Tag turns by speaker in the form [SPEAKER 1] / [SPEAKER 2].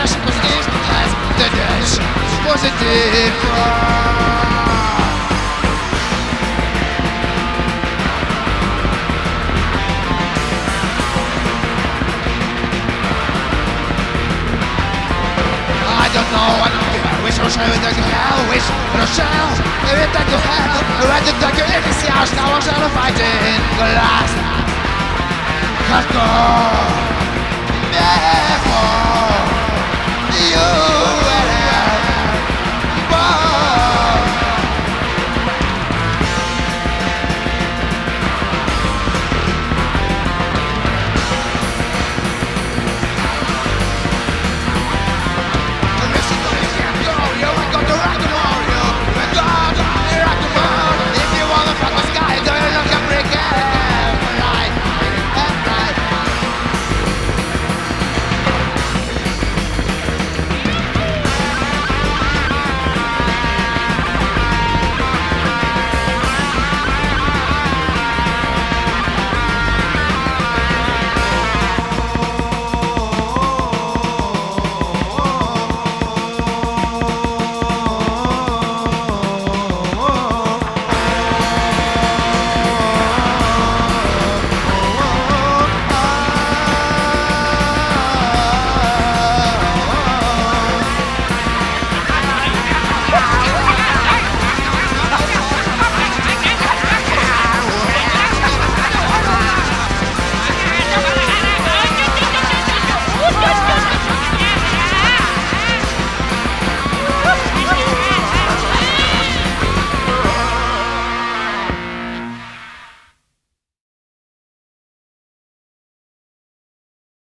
[SPEAKER 1] wish was if as the dash was a different. I don't know, I don't care. Wish I would take hell, wish for a shell. If it take to hell, I went to take it in the house. Now I'm trying to fight in the last. Hardcore.